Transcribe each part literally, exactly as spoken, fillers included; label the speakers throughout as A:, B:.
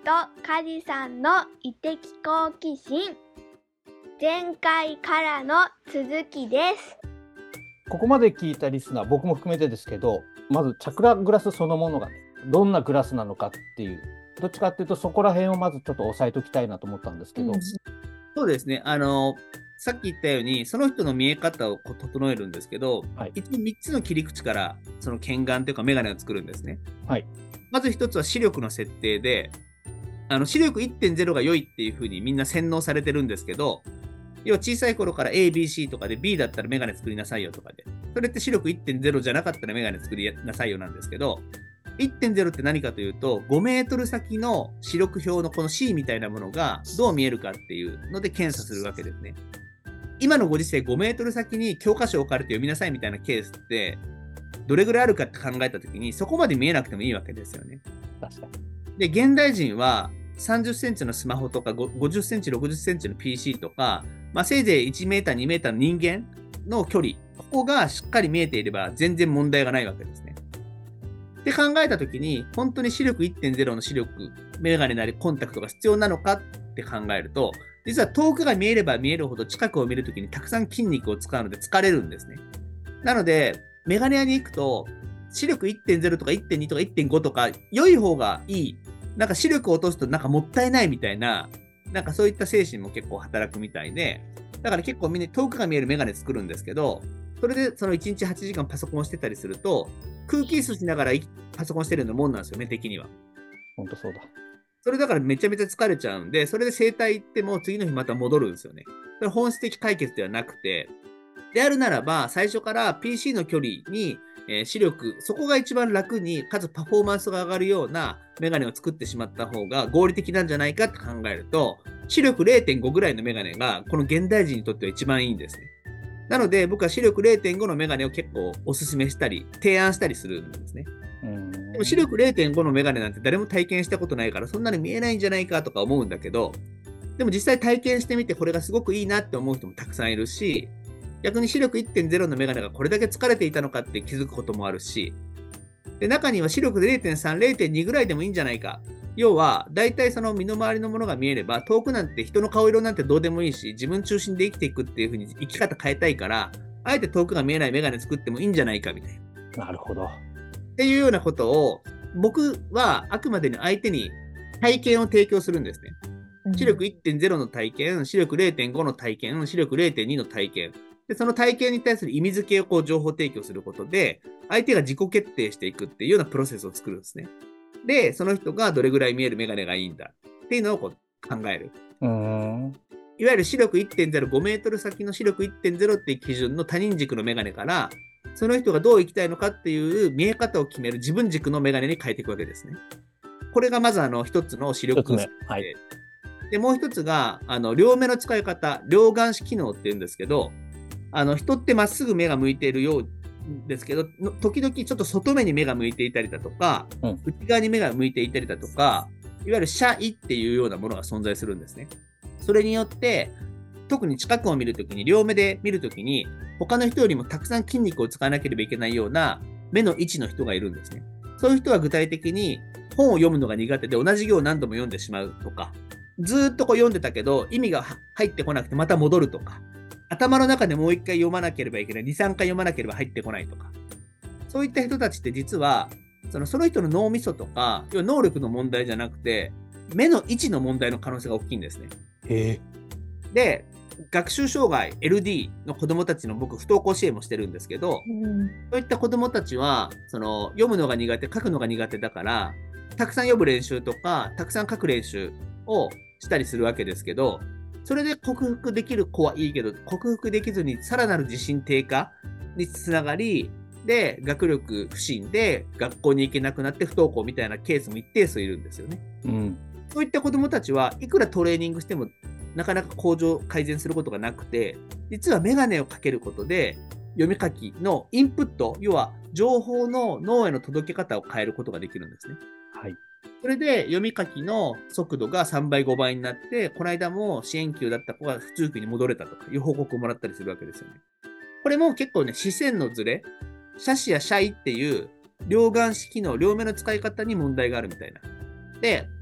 A: とカジさんの異的好奇心、前回からの続きです。
B: ここまで聞いたリスナー、僕も含めてですけど、まずチャクラグラスそのものが、ね、どんなグラスなのかっていう、どっちかっていうとそこら辺をまずちょっと押さえておきたいなと思ったんですけど、うん、
C: そうですね、あのさっき言ったようにその人の見え方をこう整えるんですけど、はい、一応みっつの切り口からその見眼というか眼鏡を作るんですね。はい、まずひとつは視力の設定で、あの視力 いってんゼロ が良いっていうふうにみんな洗脳されてるんですけど、要は小さい頃から エービーシー とかで B だったら眼鏡作りなさいよとかで、それって視力 いってんゼロ じゃなかったら眼鏡作りなさいよなんですけど、いってんゼロ って何かというと、ごメートル先の視力表のこの C みたいなものがどう見えるかっていうので検査するわけですね。今のご時世ごメートル先に教科書を置かれて読みなさいみたいなケースってどれぐらいあるかって考えたときに、そこまで見えなくてもいいわけですよね。確かに。で、現代人はさんじゅっセンチのスマホとかごじゅっセンチ、ろくじゅっセンチの ピーシー とか、まあ、せいぜいいちメーター、にメーターの人間の距離、ここがしっかり見えていれば全然問題がないわけですね。って考えたときに、本当に視力 いってんゼロ の視力、メガネなりコンタクトが必要なのかって考えると、実は遠くが見えれば見えるほど近くを見るときにたくさん筋肉を使うので疲れるんですね。なので、メガネ屋に行くと、視力 いってんゼロ とか いってんに とか いってんご とか、良い方がいい。なんか視力を落とすとなんかもったいないみたいな、なんかそういった精神も結構働くみたいで、だから結構みんな遠くが見えるメガネ作るんですけど、それでそのいちにちはちじかんパソコンしてたりすると、空気椅子しながらパソコンしてるようなもんなんですよ、目的には。
B: 本当そうだ。
C: それだからめちゃめちゃ疲れちゃうんで、それで整体行っても次の日また戻るんですよね。それ本質的解決ではなくて、であるならば最初から ピーシー の距離に、えー、視力、そこが一番楽にかつパフォーマンスが上がるようなメガネを作ってしまった方が合理的なんじゃないかって考えると、視力 れいてんご ぐらいのメガネがこの現代人にとっては一番いいんですね。なので僕は視力 れいてんご のメガネを結構おすすめしたり提案したりするんですね。うんでも視力 れいてんご のメガネなんて誰も体験したことないからそんなに見えないんじゃないかとか思うんだけど、でも実際体験してみてこれがすごくいいなって思う人もたくさんいるし、逆に視力 いってんゼロ のメガネがこれだけ疲れていたのかって気づくこともあるし、で中には視力 れいてんさん、れいてんに ぐらいでもいいんじゃないか。要は大体その身の回りのものが見えれば、遠くなんて人の顔色なんてどうでもいいし、自分中心で生きていくっていう風に生き方変えたいから、あえて遠くが見えないメガネ作ってもいいんじゃないかみたいな。
B: なるほど。
C: っていうようなことを僕はあくまでに相手に体験を提供するんですね。視力 いってんゼロ の体験、視力 れいてんご の体験、視力 れいてんに の体験。でその体験に対する意味付けをこう情報提供することで、相手が自己決定していくっていうようなプロセスを作るんですね。で、その人がどれぐらい見えるメガネがいいんだっていうのをこう考える。うーんいわゆる視力 いってんゼロ、ごメートル先の視力 いってんゼロ っていう基準の他人軸のメガネから、その人がどう生きたいのかっていう見え方を決める自分軸のメガネに変えていくわけですね。これがまずあの一つの視力設定。はい、で、もう一つが、あの両目の使い方、両眼視機能っていうんですけど、あの人ってまっすぐ目が向いているようですけど、時々ちょっと外目に目が向いていたりだとか、うん、内側に目が向いていたりだとか、いわゆる斜位っていうようなものが存在するんですね。それによって、特に近くを見るときに、両目で見るときに、他の人よりもたくさん筋肉を使わなければいけないような目の位置の人がいるんですね。そういう人は具体的に本を読むのが苦手で同じ行を何度も読んでしまうとか、ずっとこう読んでたけど意味が入ってこなくてまた戻るとか、頭の中でもう一回読まなければいけない、に、さんかい読まなければ入ってこないとか、そういった人たちって実は、その、その人の脳みそとか、要は能力の問題じゃなくて、目の位置の問題の可能性が大きいんですね。へー。で、学習障害 エルディー の子どもたちの僕不登校支援もしてるんですけど、うん、そういった子どもたちはその読むのが苦手、書くのが苦手だからたくさん読む練習とかたくさん書く練習をしたりするわけですけど、それで克服できる子はいいけど克服できずにさらなる自信低下につながり、で学力不振で学校に行けなくなって不登校みたいなケースも一定数いるんですよね。うん、そういった子どもたちはいくらトレーニングしてもなかなか向上改善することがなくて、実はメガネをかけることで読み書きのインプット、要は情報の脳への届け方を変えることができるんですね。はい。それで読み書きの速度がさんばいごばいになって、この間も支援級だった子が普通級に戻れたとかいう報告をもらったりするわけですよね。これも結構ね、視線のズレ、斜視や斜位っていう両眼視機能、両目の使い方に問題があるみたいな。で、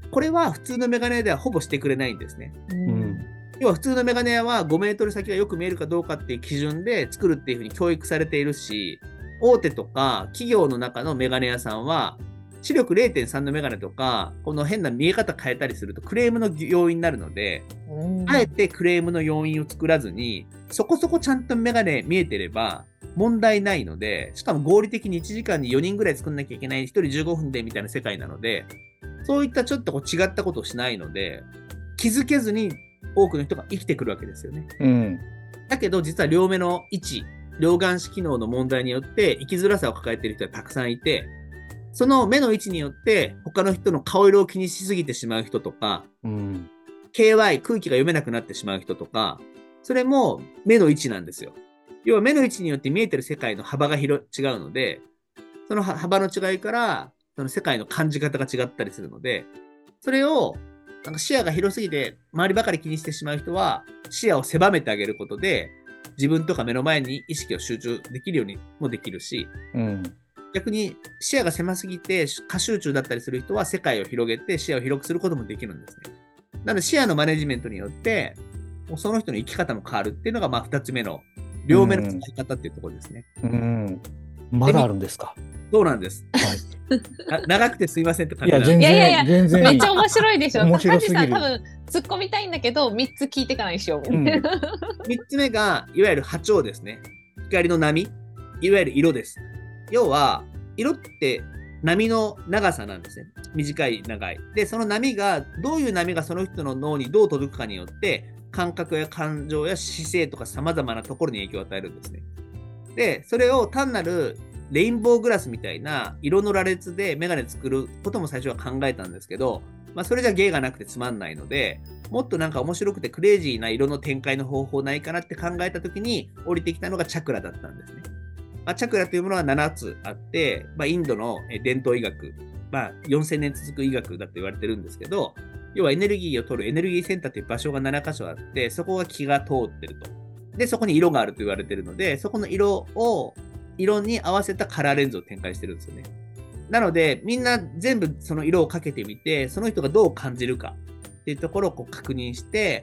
C: これは普通のメガネ屋ではほぼしてくれないんですね。
B: う
D: うん
B: ん。
C: 要は普通のメガネ屋はごメートル先がよく見えるかどうかっていう基準で作るっていうふうに教育されているし、大手とか企業の中のメガネ屋さんは、視力 れいてんさん のメガネとか、この変な見え方変えたりするとクレームの要因になるので、
D: うん
C: あえてクレームの要因を作らずに、そこそこちゃんとメガネ見えてれば問題ないので、しかも合理的にいちじかんによにんぐらい作んなきゃいけない、ひとりじゅうごふんでみたいな世界なので、そういったちょっとこう違ったことをしないので、気づけずに多くの人が生きてくるわけですよね。
B: うん。
C: だけど実は両目の位置、両眼視機能の問題によって生きづらさを抱えている人がたくさんいて、その目の位置によって他の人の顔色を気にしすぎてしまう人とか、
B: うん。
C: ケーワイ、空気が読めなくなってしまう人とか、それも目の位置なんですよ。要は目の位置によって見えてる世界の幅が広違うので、その幅の違いからその世界の感じ方が違ったりするので、それをなんか視野が広すぎて周りばかり気にしてしまう人は視野を狭めてあげることで自分とか目の前に意識を集中できるようにもできるし、
B: うん。
C: 逆に視野が狭すぎて過集中だったりする人は世界を広げて視野を広くすることもできるんですね。なので視野のマネジメントによってもうその人の生き方も変わるっていうのがまあふたつめの両目の使い方っていうところですね。
B: うん。まだあるんですか？
C: そうなんです。
B: はい。
C: な長くてすいませんって感
B: いや、
C: じなんで
B: 全
D: いやいやいや
B: 然、全然いい
D: めっち。ゃ面白いでしょ。
B: 面白
D: 高
B: すぎる
D: 橋さん多分突っ込みたいんだけどみっつ聞いていかないでしょ。
B: うん。
C: みっつめがいわゆる波長ですね。光の波、いわゆる色です。要は色って波の長さなんですね。短い長い。で、その波がどういう波がその人の脳にどう届くかによって感覚や感情や姿勢とか様々なところに影響を与えるんですね。で、それを単なるレインボーグラスみたいな色の羅列でメガネ作ることも最初は考えたんですけど、まあそれじゃ芸がなくてつまんないので、もっとなんか面白くてクレイジーな色の展開の方法ないかなって考えたときに降りてきたのがチャクラだったんですね。まあ、チャクラというものはななつあって、まあ、インドの伝統医学、まあ、よんせんねん続く医学だと言われてるんですけど、要はエネルギーを取るエネルギーセンターという場所がななかしょあって、そこが気が通ってると。で、そこに色があると言われてるので、そこの色を、色に合わせたカラーレンズを展開してるんですよね。なので、みんな全部その色をかけてみて、その人がどう感じるかっていうところをこう確認して、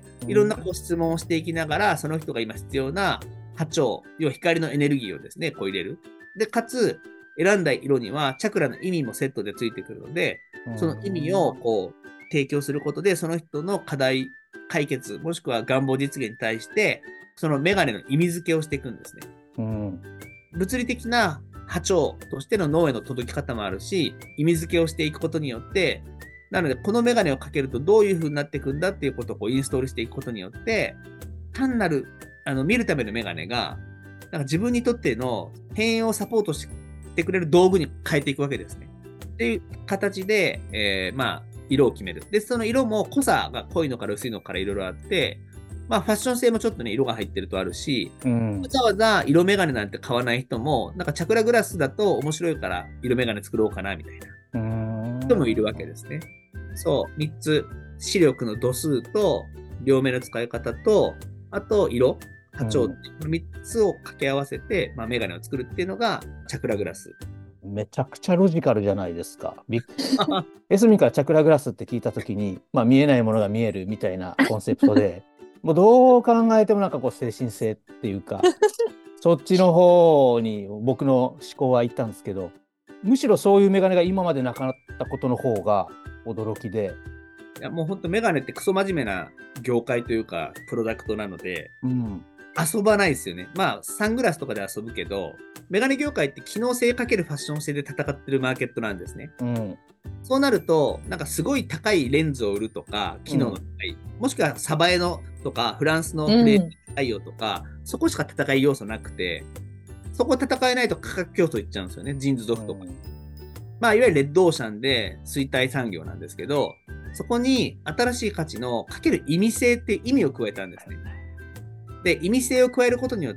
C: いろんなこう質問をしていきながら、その人が今必要な波長、要は光のエネルギーをですね、こう入れる。で、かつ、選んだ色にはチャクラの意味もセットでついてくるので、その意味をこう提供することで、その人の課題解決、もしくは願望実現に対して、そのメガネの意味付けをしていくんですね。
B: うん。
C: 物理的な波長としての脳への届き方もあるし、意味付けをしていくことによって、なので、このメガネをかけるとどういう風になっていくんだっていうことをこうインストールしていくことによって、単なるあの見るためのメガネが、なんか自分にとっての変容をサポートしてくれる道具に変えていくわけですね。っていう形で、えー、まあ、色を決める。で、その色も濃さが濃いのから薄いのからいろいろあって、まあ、ファッション性もちょっとね、色が入ってるとあるし、
B: うん
C: わざわざ色メガネなんて買わない人も、なんかチャクラグラスだと面白いから色メガネ作ろうかな、みたいな
B: うん
C: 人もいるわけですね。そう、みっつ、視力の度数と、両目の使い方と、あと色、波長、このみっつを掛け合わせて、まあ、メガネを作るっていうのがチャクラグラス。
B: めちゃくちゃロジカルじゃないですか。びっエスミからチャクラグラスって聞いたときに、まあ、見えないものが見えるみたいなコンセプトで、もうどう考えてもなんかこう精神性っていうか、そっちの方に僕の思考は行ったんですけど、むしろそういうメガネが今までなかったことの方が驚きで。
C: いやもう本当メガネってクソ真面目な業界というか、プロダクトなので、
B: うん、
C: 遊ばないですよね。まあ、サングラスとかで遊ぶけど、メガネ業界って機能性かけるファッション性で戦ってるマーケットなんですね。
B: うん、
C: そうなると、なんかすごい高いレンズを売るとか、機能の高い、うん、もしくはサバエのとか、フランスのフレーム対応とか、うん、そこしか戦い要素なくて、そこ戦えないと価格競争いっちゃうんですよね、ジーンズ族とか。うん、まあ、いわゆるレッドオーシャンで衰退産業なんですけど、そこに新しい価値のかける意味性って意味を加えたんですね。で、意味性を加えることによって、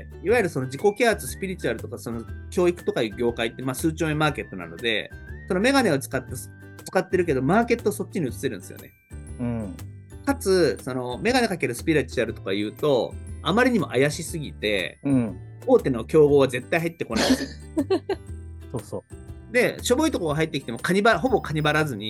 C: いわゆるその自己啓発、スピリチュアルとか、その教育とかいう業界って、まあ数兆円マーケットなので、そのメガネを使って、使ってるけど、マーケットそっちに移せるんですよね。
B: うん。
C: かつ、そのメガネかけるスピリチュアルとか言うと、あまりにも怪しすぎて、
B: うん、
C: 大手の競合は絶対入ってこないんですよ。
B: そうそう。
C: で、しょぼいとこが入ってきてもカニバ、ほぼカニバらずに、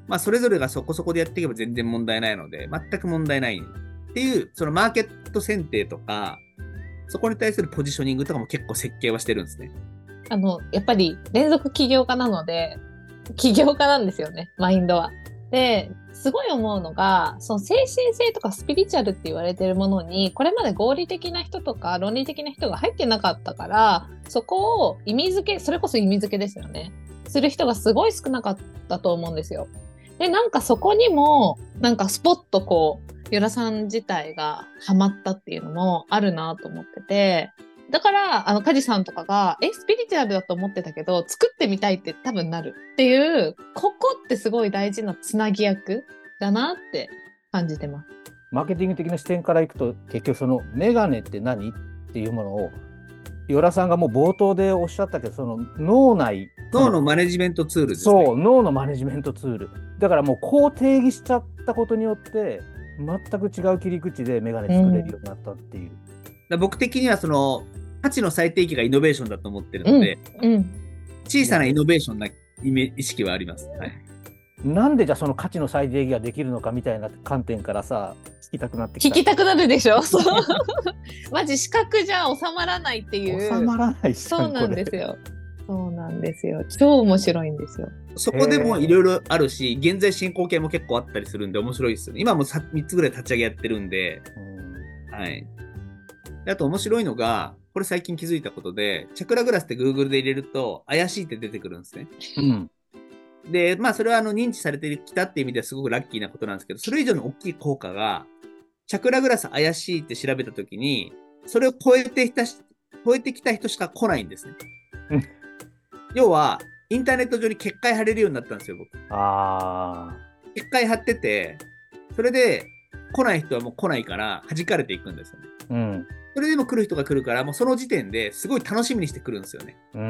C: まあ、それぞれがそこそこでやっていけば全然問題ないので、全く問題ないっていう、そのマーケット選定とか、そこに対するポジショニングとかも結構設計はしてるんですね。
D: あの、やっぱり連続起業家なので、起業家なんですよね、マインドは。で、すごい思うのが、その精神性とかスピリチュアルって言われてるものに、これまで合理的な人とか論理的な人が入ってなかったから、そこを意味付け、それこそ意味付けですよね。する人がすごい少なかったと思うんですよ。で、なんかそこにも、なんかスポッとこう、ヨラさん自体がハマったっていうのもあるなと思ってて、だから、あの、カジさんとかが、え、スピリチュアルだと思ってたけど、作ってみたいって多分なるっていう、ここってすごい大事なつなぎ役だなって感じてます。
B: マーケティング的な視点からいくと、結局そのメガネって何っていうものを、ヨラさんがもう冒頭でおっしゃったけど、その脳内。
C: 脳のマネジメントツールですね。
B: そう、脳のマネジメントツール。だからもうこう定義しちゃったことによって、全く違う切り口でメガネ作れるようになったっていう。
C: うん、僕的にはその、価値の最低値がイノベーションだと思ってるので、
D: うんうん、
C: 小さなイノベーションなイメ意識はあります。はい、
B: なんでじゃあその価値の最低値ができるのかみたいな観点からさ、聞きたくなってきた。
D: 聞きたくなるでしょ。そうマジ視覚じゃ収まらないっていう。
B: 収まらないし。
D: そうなんですよ。そうなんですよ。超面白いんですよ。
C: そこでもいろいろあるし、現在進行形も結構あったりするんで面白いですよね。今もみっつぐらい立ち上げやってるんで、うん、はい。あと面白いのが、これ最近気づいたことで、チャクラグラスって Google で入れると怪しいって出てくるんですね。うん。で、まあそれはあの認知されてきたっていう意味ではすごくラッキーなことなんですけど、それ以上の大きい効果が、チャクラグラス怪しいって調べたときに、それを超えてきた、超えてきた人しか来ないんですね。要は、インターネット上に結界貼れるようになったんですよ、僕。あー。結界貼ってて、それで来ない人はもう来ないから弾かれていくんですよね。うん。それでも来る人が来るから、もうその時点ですごい楽しみにしてくるんですよね。うん。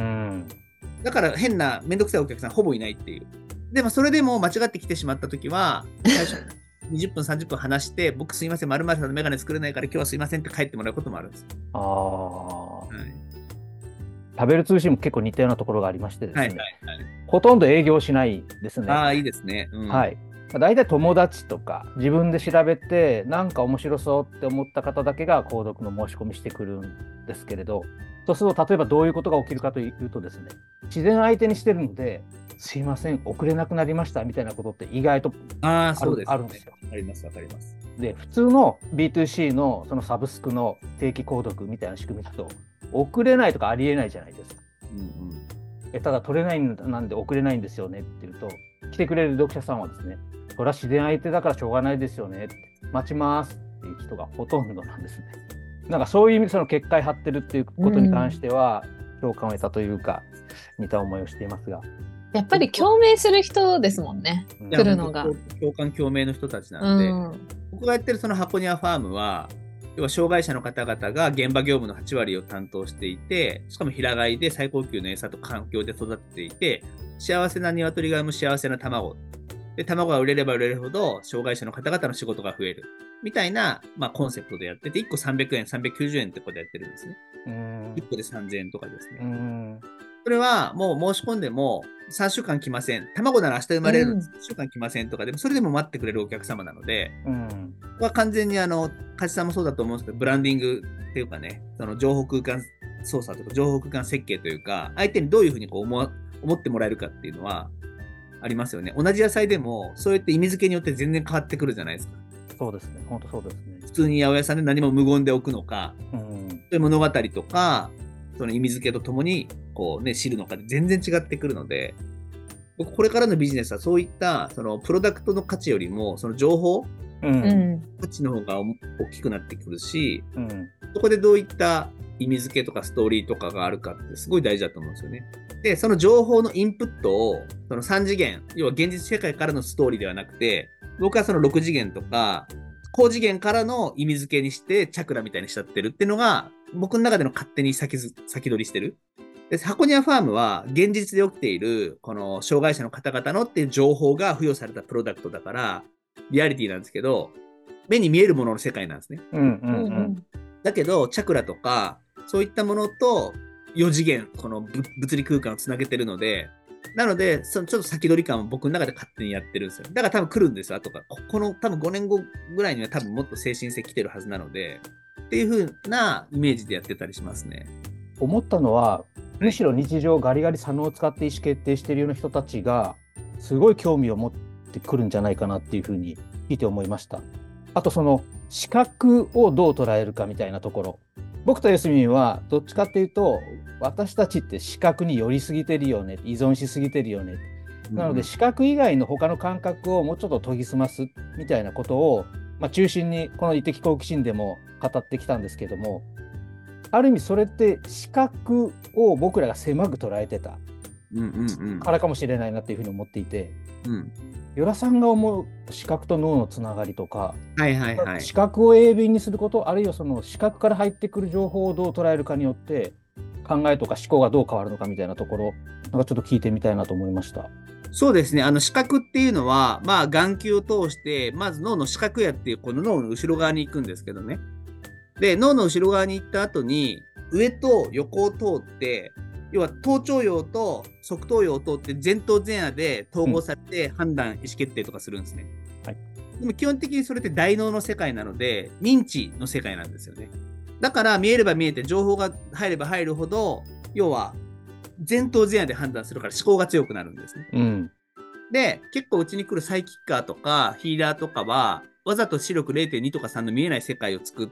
C: だから変なめんどくさいお客さんほぼいないっていう。でもそれでも間違ってきてしまったときは、最初にじゅっぷんさんじゅっぷん話して、僕すいません、〇〇さんのメガネ作れないから今日はすいませんって帰ってもらうこともあるんです。ああ。はい。
B: 食べる通信も結構似たようなところがありましてですね。はいはいはい、ほとんど営業しないですね。
C: ああ、いいですね。うん、
B: はい。大体友達とか自分で調べてなんか面白そうって思った方だけが購読の申し込みしてくるんですけれど、そうすると例えばどういうことが起きるかというとですね、自然相手にしてるので、すいません遅れなくなりましたみたいなことって意外とある、そうですね、あるんですよ。
C: ありますわかります。
B: で普通の ビーツーシー のそのサブスクの定期購読みたいな仕組みだと遅れないとかありえないじゃないですか。うんうん、えただ取れないんなんで遅れないんですよねっていうと、来てくれる読者さんはですね、それは自然相手だからしょうがないですよねって、待ちますっていう人がほとんどなんですね。なんかそういう意味でその結界張ってるっていうことに関しては共感を得たというか、似た思いをしていますが、
D: やっぱり共鳴する人ですもんね、来るのが。
C: 共感共鳴の人たちなんで、うん、僕がやってるその箱庭ファームは、要は障害者の方々が現場業務のはち割を担当していて、しかも平飼いで最高級の餌と環境で育てていて、幸せな鶏が産む幸せな卵で、卵が売れれば売れるほど障害者の方々の仕事が増えるみたいな、まあ、コンセプトでやってて、いっこさんびゃくえんさんびゃくきゅうじゅうえんってことでやってるんですね。うんいっこでさんぜんえんとかですね。うんそれはもう申し込んでもさんしゅうかん来ません、卵なら明日生まれる、さんしゅうかん来ませんとかでも、それでも待ってくれるお客様なので、うん、ここは完全にあの梶さんもそうだと思うんですけど、ブランディングっていうかね、その情報空間操作とか情報空間設計というか、相手にどういうふうにこう 思, 思ってもらえるかっていうのはありますよね。同じ野菜でもそうやって意味付けによって全然変わってくるじゃないですか。
B: そうですね、本当そうですね。
C: 普通に八百屋さんで何も無言で置くのか、うん、そういう物語とかその意味付けとともにこう、ね、知るのかで全然違ってくるので、僕これからのビジネスはそういったそのプロダクトの価値よりもその情報、うん、価値の方が大きくなってくるし、うん、そこでどういった意味付けとかストーリーとかがあるかってすごい大事だと思うんですよね。で、その情報のインプットをそのさん次元、要は現実世界からのストーリーではなくて、僕はそのろく次元とか高次元からの意味付けにしてチャクラみたいにしちゃってるっていうのが僕の中での勝手に先ず先取りしてる。で、箱庭ファームは現実で起きているこの障害者の方々のっていう情報が付与されたプロダクトだからリアリティなんですけど、目に見えるものの世界なんですね。うんうんうん、だけどチャクラとかそういったものとよ次元この物理空間をつなげてるので、 なので、そのちょっと先取り感を僕の中で勝手にやってるんですよ。だから多分来るんですよ、後から。ここの多分ごねんごぐらいには多分もっと精神性来てるはずなので、っていう風なイメージでやってたりしますね。
B: 思ったのは、むしろ日常ガリガリ左脳を使って意思決定しているような人たちが、すごい興味を持ってくるんじゃないかなっていう風に聞いて思いました。あとその、視覚をどう捉えるかみたいなところ。僕とエスミンはどっちかっていうと、私たちって視覚に寄りすぎてるよね、依存しすぎてるよね。なので視覚以外の他の感覚をもうちょっと研ぎ澄ますみたいなことを、まあ、中心にこの異的好奇心でも語ってきたんですけども、ある意味それって視覚を僕らが狭く捉えてたからかもしれないなっていうふうに思っていて、うん、与良さんが思う視覚と脳のつながりとか、はいはいはい、視覚を鋭敏にすること、あるいはその視覚から入ってくる情報をどう捉えるかによって考えとか思考がどう変わるのかみたいなところ、なんかちょっと聞いてみたいなと思いました。
C: そうですね。あの視覚っていうのは、まあ眼球を通してまず脳の視覚野っていうこの脳の後ろ側に行くんですけどね。で脳の後ろ側に行った後に上と横を通って、要は頭頂葉と側頭葉を通って前頭前野で統合されて判断、うん、意思決定とかするんですね。はい。でも基本的にそれって大脳の世界なので認知の世界なんですよね。だから見えれば見えて情報が入れば入るほど、要は前頭前野で判断するから思考が強くなるんですね。うん、で結構うちに来るサイキッカーとかヒーラーとかはわざと視力 れいてんに とかさんの見えない世界を作って、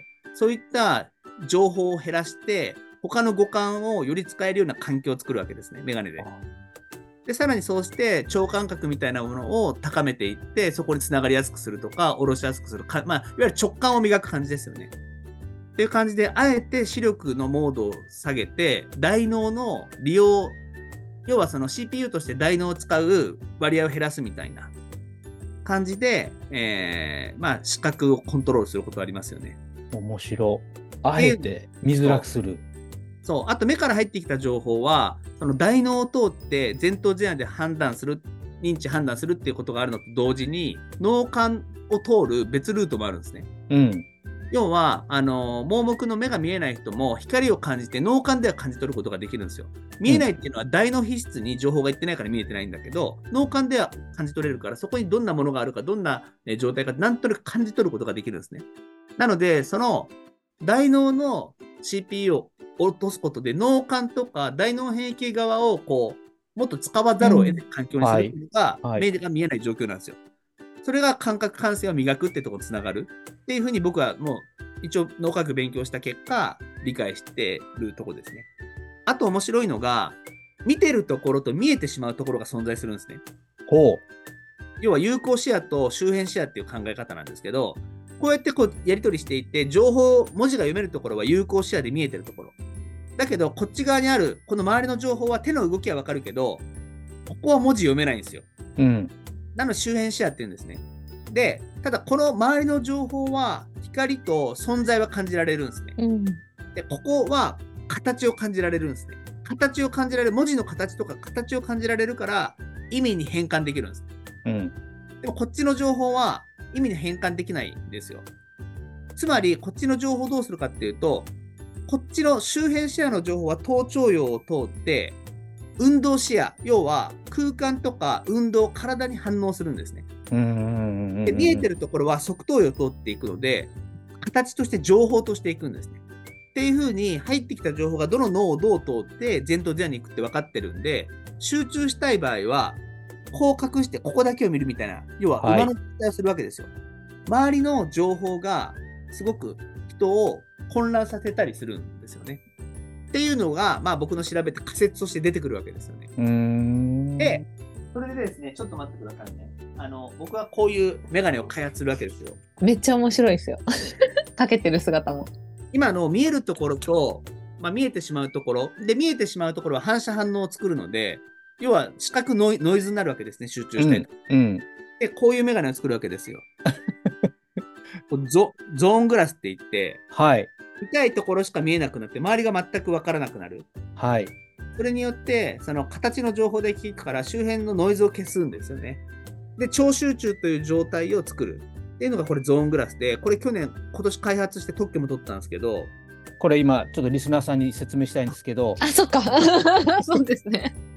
C: そういった情報を減らして他の五感をより使えるような環境を作るわけですね、メガネで。でさらにそうして聴感覚みたいなものを高めていって、そこにつながりやすくするとか下ろしやすくするか、まあ、いわゆる直感を磨く感じですよね。っていう感じで、あえて視力のモードを下げて大脳の利用、要はその シーピーユー として大脳を使う割合を減らすみたいな感じで、えー、まあ視覚をコントロールすることがありますよね。
B: 面白い。あえて見づらくする。
C: そう。あと目から入ってきた情報はその大脳を通って前頭前野で判断する、認知判断するっていうことがあるのと同時に脳幹を通る別ルートもあるんですね。うん。要はあの盲目の目が見えない人も光を感じて脳幹では感じ取ることができるんですよ。見えないっていうのは大脳皮質に情報がいってないから見えてないんだけど、脳幹では感じ取れるから、そこにどんなものがあるか、どんな状態かなんとなく感じ取ることができるんですね。なのでその大脳の シーピーユー を落とすことで脳幹とか大脳変形側をこうもっと使わざるを得ない環境にするのが、うんはい、目が見えない状況なんですよ。それが感覚感性を磨くってところにつながるっていうふうに僕はもう一応脳科学勉強した結果理解してるところですね。あと面白いのが見てるところと見えてしまうところが存在するんですね。ほう。要は有効視野と周辺視野っていう考え方なんですけど、こうやってこうやり取りしていって情報文字が読めるところは有効視野で見えてるところだけど、こっち側にあるこの周りの情報は手の動きはわかるけどここは文字読めないんですよ。うん。なので周辺視野っていうんですね。で、ただこの周りの情報は光と存在は感じられるんですね。うん、で、ここは形を感じられるんですね。形を感じられる、文字の形とか形を感じられるから意味に変換できるんです。うん、でもこっちの情報は意味に変換できないんですよ。つまりこっちの情報をどうするかっていうと、こっちの周辺視野の情報は頭頂葉を通って運動視野、要は空間とか運動、体に反応するんですね。で、見えてるところは側頭葉を通っていくので、形として情報としていくんですね。っていう風に入ってきた情報がどの脳をどう通って前頭前野に行くって分かってるんで、集中したい場合はこう隠してここだけを見るみたいな、要は馬の状態をするわけですよ。はい、周りの情報がすごく人を混乱させたりするんですよね。っていうのが、まあ、僕の調べて仮説として出てくるわけですよね。うーんで、それでですね、ちょっと待ってくださいね。あの僕はこういうメガネを開発するわけですよ。
D: めっちゃ面白いですよ。かけてる姿も。
C: 今の見えるところと、まあ、見えてしまうところで、見えてしまうところは反射反応を作るので、要は視覚ノイ、ノイズになるわけですね、集中したいと、うんうん、で、こういうメガネを作るわけですよ。ゾ, ゾーングラスって言って、はい、見たいところしか見えなくなって周りが全く分からなくなる。はい、それによってその形の情報で聞くから周辺のノイズを消すんですよね。で、超集中という状態を作るっていうのがこれゾーングラスで、これ去年今年開発して特許も取ったんですけど、これ今ちょっとリスナーさんに説明したいんですけど、
D: あ、そっか。そうですね。
C: 普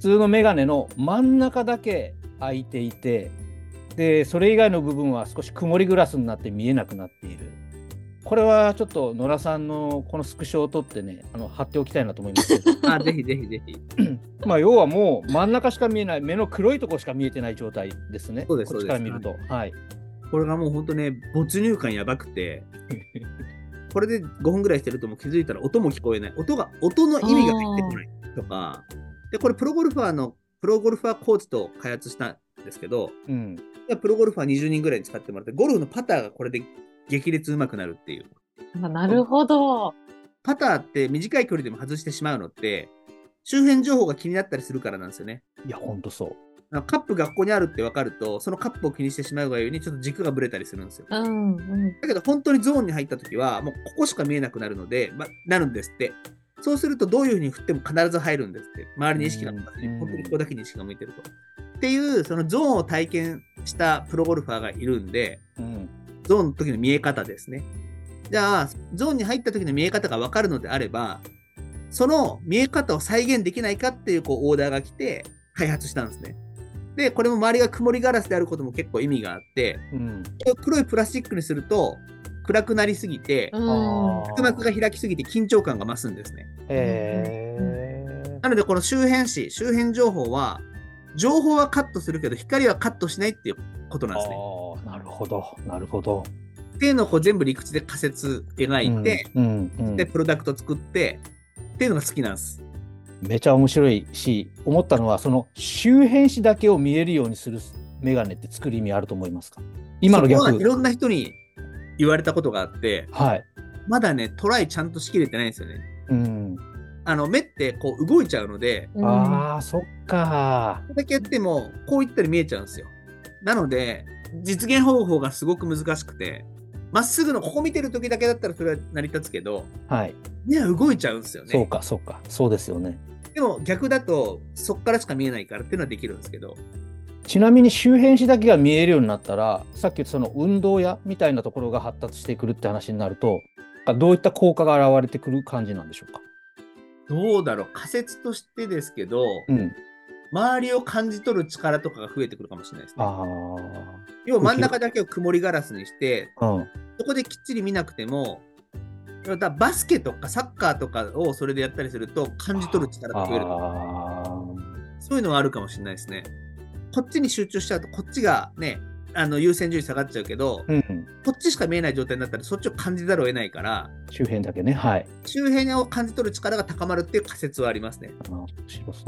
B: 通のメガネの真ん中だけ開いていて、でそれ以外の部分は少し曇りグラスになって見えなくなっている。これはちょっと野良さんのこのスクショを撮ってね、あの貼っておきたいなと思いますけど
C: あ、ぜひぜひぜひ。
B: まあ要はもう真ん中しか見えない、目の黒いところしか見えてない状態ですね。
C: そうです
B: こっちから見ると。はい。
C: これがもう本当ね、没入感やばくて、これでごふんぐらいしてるともう気づいたら音も聞こえない。音が、音の意味が入ってこないとか。で、これプロゴルファーの、プロゴルファーコーチと開発したんですけど、
B: うん、
C: プロゴルファーにじゅうにんぐらいに使ってもらって、ゴルフのパターがこれで激烈うまくなるっていう。
D: なるほど。
C: パターって短い距離でも外してしまうのって、周辺情報が気になったりするからなんですよね。
B: いや、ほんとそう。
C: カップがここにあるって分かると、そのカップを気にしてしまうがゆえに、ちょっと軸がぶれたりするんですよ。
D: うんうん、
C: だけど、本当にゾーンに入ったときは、もうここしか見えなくなるので、ま、なるんですって。そうすると、どういうふうに振っても必ず入るんですって。周りに意識が向かずに、本当にここだけに意識が向いてると。っていう、そのゾーンを体験したプロゴルファーがいるんで、うん、ゾーンの時の見え方ですね。じゃあ、ゾーンに入った時の見え方が分かるのであれば、その見え方を再現できないかっていう、こうオーダーが来て開発したんですね。で、これも周りが曇りガラスであることも結構意味があって、うん、黒いプラスチックにすると暗くなりすぎて、腹膜が開きすぎて緊張感が増すんですね。へー。なので、この周辺視、周辺情報は、情報はカットするけど、光はカットしないっていうことなんですね。
B: ああ、なるほど、なるほど。
C: っていうのをこう全部理屈で仮説描いて、うんうんうん、で、プロダクト作って、っていうのが好きなんです。
B: めちゃ面白いし、思ったのは、その周辺視だけを見えるようにするメガネって作る意味あると思いますか？今の逆。
C: そこはいろんな人に言われたことがあって、
B: はい、
C: まだね、トライちゃんとしきれてないんですよね。うん、あの目ってこう動いちゃうので、
B: うん、ああ、そっか。
C: これだけやっても、こういったら見えちゃうんですよ。なので、実現方法がすごく難しくて、まっすぐのここ見てる時だけだったらそれは成り立つけど、
B: はい、
C: 目は動いちゃうんですよね。
B: そうか、そうか、そうですよね。
C: でも逆だとそこからしか見えないからっていうのはできるんですけど。
B: ちなみに周辺視だけが見えるようになったら、さっき言ったその運動やみたいなところが発達してくるって話になると、どういった効果が現れてくる感じなんでしょうか？
C: どうだろう、仮説としてですけど、うん、周りを感じ取る力とかが増えてくるかもしれないですね。あ、要は真ん中だけを曇りガラスにして、うん、そこできっちり見なくても、だバスケとかサッカーとかをそれでやったりすると感じ取る力が増える。そういうのはあるかもしれないですね。こっちに集中しちゃうとこっちがね、あの優先順位下がっちゃうけど、うん、こっちしか見えない状態になったらそっちを感じざるを得ないから、
B: 周辺だけね、はい、
C: 周辺を感じ取る力が高まるっていう仮説はありますね。あ、面白そう。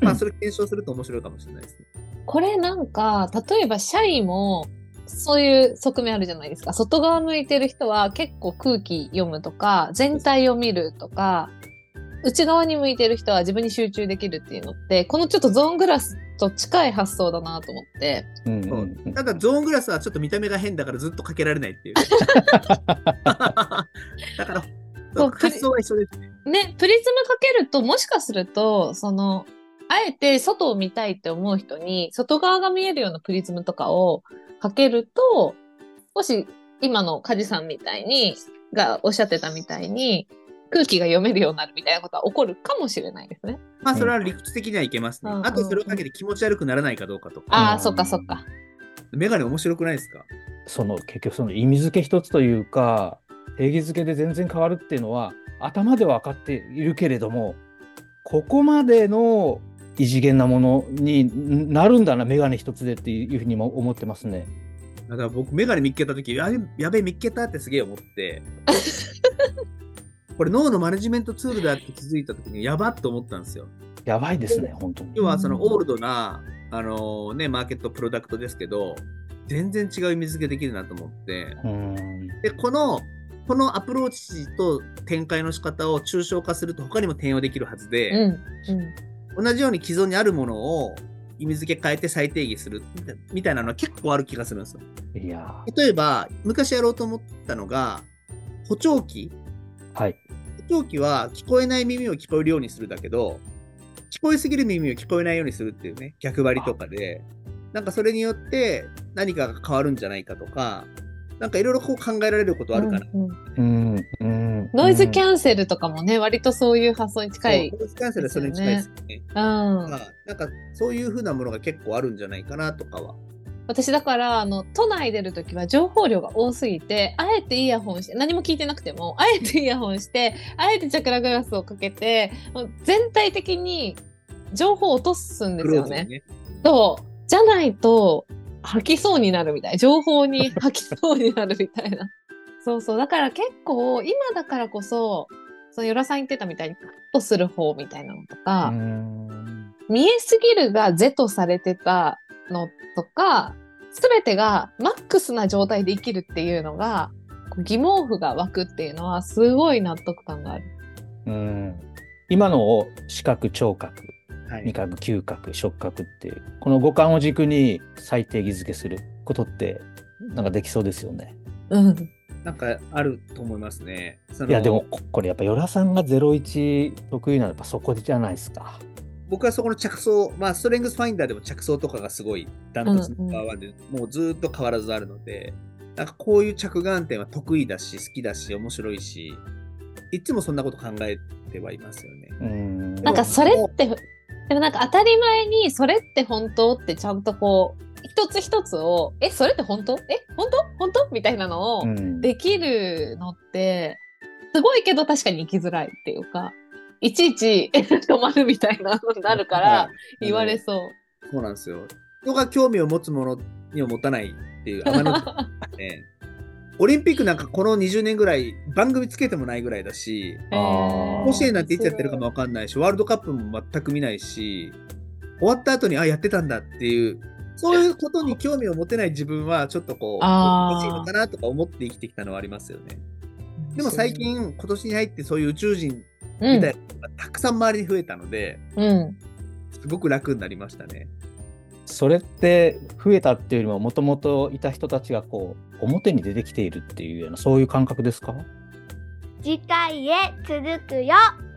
C: まあそれ検証すると面白いかもしれないですね。
D: これなんか例えばシャイもそういう側面あるじゃないですか。外側向いてる人は結構空気読むとか、全体を見るとか、内側に向いてる人は自分に集中できるっていうのって、このちょっとゾーングラスと近い発想だなと思って。
C: うんうんうん、ただゾーングラスはちょっと見た目が変だからずっとかけられないっていう。だから発想は一緒ですね。
D: ね、プリズムかけるともしかすると、その、あえて外を見たいって思う人に、外側が見えるようなプリズムとかをかけると、もし今の梶さんみたいに、がおっしゃってたみたいに、空気が読めるようになるみたいなことは起こるかもしれないですね。
C: まあそれは理屈的にはいけますね。うん、あとそれをかけて気持ち悪くならないかどうかとか。
D: ああ、そっかそっか。
C: メガネ面白くないですか？
B: その結局その意味付け一つというか、定義付けで全然変わるっていうのは頭で分かっているけれども、ここまでの異次元なものになるんだな、メガネ一つでっていうふうにも思ってますね。
C: だから僕メガネ見っけた時、やべやべ見っけたってすげえ思ってこれ脳のマネジメントツールだって気づいた時にやばっと思ったんですよ。や
B: ばいですね、本当に。
C: 要はそのオールドな、あのーね、マーケットプロダクトですけど、全然違う意味付けできるなと思って、うんでこのこのアプローチと展開の仕方を抽象化すると他にも転用できるはずで、うんうん、同じように既存にあるものを意味付け変えて再定義するみたいなのは結構ある気がするんですよ。いや例えば昔やろうと思ったのが補聴器、はい、補聴器は聞こえない耳を聞こえるようにするだけど、聞こえすぎる耳を聞こえないようにするっていうね、逆張りとかで、なんかそれによって何かが変わるんじゃないかとか、なんかいろいろこう考えられることあるかな。うんうんうん
D: ノイズキャンセルとかもね、割とそういう発想に近い。
C: そうノイズキャンセルはそれに近いですよね。
D: うん。
C: まあ、なんかそういう風なものが結構あるんじゃないかなとかは。
D: 私だからあの都内出るときは情報量が多すぎて、あえてイヤホンして何も聞いてなくてもあえてイヤホンしてあえてチャクラグラスをかけて、もう全体的に情報を落とすんですよね。
C: ね
D: そうじゃないと吐きそうになるみたい、情報に吐きそうになるみたいなそうそう、だから結構今だからこそ、そのヨラさん言ってたみたいにカットする方みたいなのとか、
B: うーん
D: 見えすぎるが是とされてたのとか、すべてがマックスな状態で生きるっていうのが、こう疑問符が湧くっていうのはすごい納得感がある。
B: うん今のを視覚、聴覚、
C: はい
B: 味覚、嗅覚、触覚っていうこの五感を軸に再定義づけすることってなんかできそうですよね。
D: うん。
C: なんかあると思いますね。その
B: いやでもここれやっぱヨラさんがゼロイチ得意なのはやっぱそこじゃないですか。
C: 僕はそこの着想、まあ、ストレングスファインダーでも着想とかがすごいダントツのナンバーワンで、もうずっと変わらずあるので、なんかこういう着眼点は得意だし、好きだし、面白いし、いつもそんなこと考えてはいますよね。
B: うん
D: なんかそれって、でもなんか当たり前にそれって本当ってちゃんとこう、一つ一つを、え、それって本当？え、本当？本当？みたいなのを
B: うん
D: できるのって、すごいけど確かに生きづらいっていうか、いちいち止まるみたいなのになるから言われそう。
C: そうなんですよ。人が興味を持つものには持たないっていう天のね。オリンピックなんかこのにじゅうねんぐらい番組つけてもないぐらいだし、
B: あー
C: 甲子園なんていつやってるかもわかんないし、ワールドカップも全く見ないし、終わった後にあやってたんだっていう、そういうことに興味を持てない自分はちょっとこう
D: あー
C: おかしいのかなとか思って生きてきたのはありますよね。でも最近今年に入ってそういう宇宙人
D: うん、
C: みたいなのがたくさん周りに増えたので、
D: うん。
C: すごく楽になりましたね。
B: それって増えたっていうよりももともといた人たちがこう表に出てきているっていうようなそういう感覚ですか？
A: 次回へ続くよ。